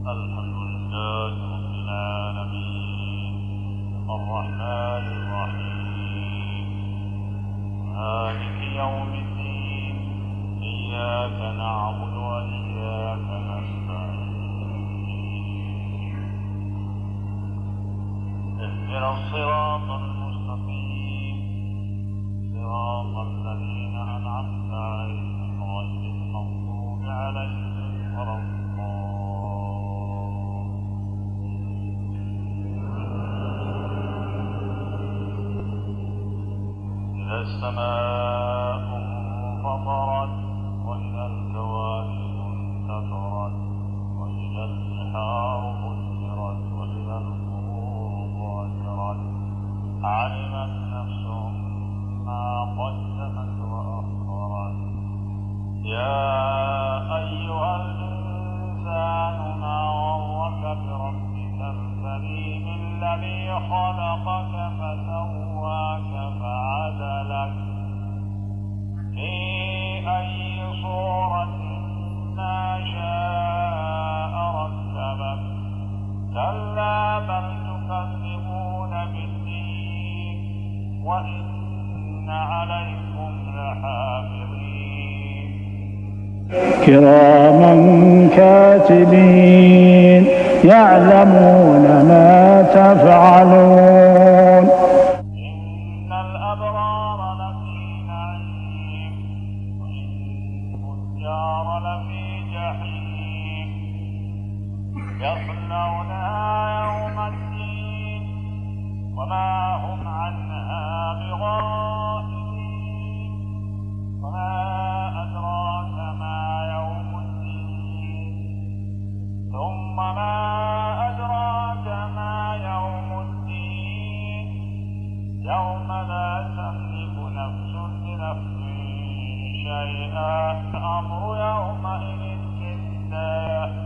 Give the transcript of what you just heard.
الحمد لله رب العالمين الرحمن الرحيم مالك يوم الدين إياك نعبد وإياك نستعين اهدنا الصراط المستقيم صراط الذين أنعمت عليهم غير المغضوب عليهم ولا إذا السماء انفطرت وإذا الكواكب انتثرت وإذا البحار فجرت وإذا القبور بعثرت علمت نفس ما قدمت وأخرت يا أيها الإنسان ما غرك بربك الكريم الذي خلقك فسواك فعدلك في أي صورة ما شاء ركبك كلا بل تكذبون بالدين وإن عليكم لحافظين كراما كاتبين يعلمون ما تفعلون إن الأبرار لفي نعيم وإن الفجار لفي جحيم يصلونها يوم الدين وما هم عنها بغائبين وما أدراك ما يوم الدين ثم ما أدراك ما يوم الدين يوم لا تملك نفس لنفس شيئا الأمر يومئذ لله